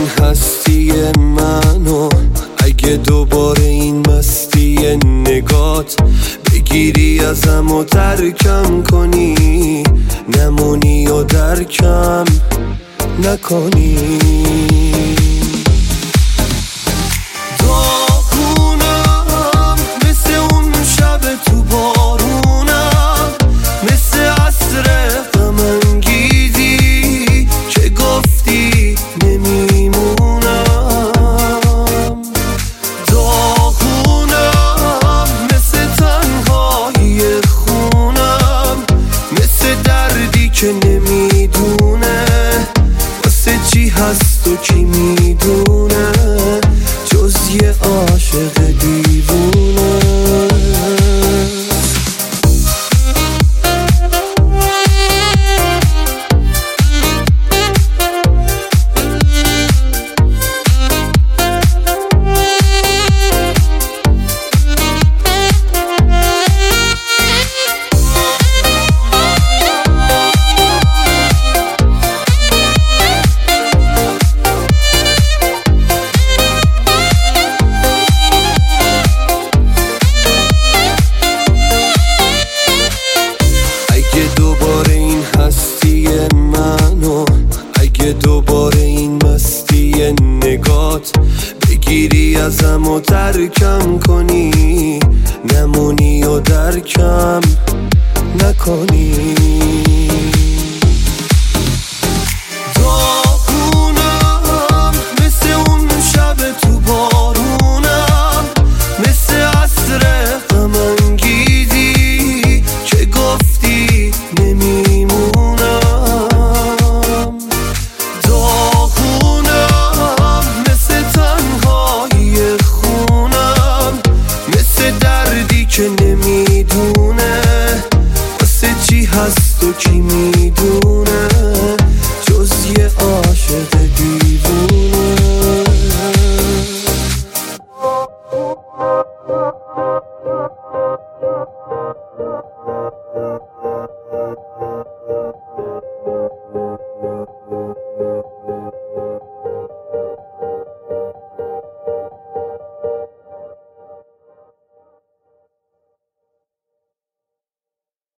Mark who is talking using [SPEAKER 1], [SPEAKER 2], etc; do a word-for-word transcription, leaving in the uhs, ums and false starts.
[SPEAKER 1] هستی منو، اگه دوباره این مستی نگات بگیری ازم و ترکم کنی، نمونی و درکم نکنی. داغونم مثل اون شب تو بارونم، مثل عصر غم انگیزی که گفتی نمیمونم. داغونم مثل تنهایی خونم، مثل دردی که نمیدونه واسه چی هست و کی میدونه جز یه عاشق دیوونه. اگه دوباره این مستی نگات بگیری ازم و ترکم کنی، نمونی و درکم نکنی. داغونم مثل اون شب تو بارونم، مثل عصر غم انگیزی که گفتی نمیمونم. که نمیدونه واسه چی هست و کی میدونه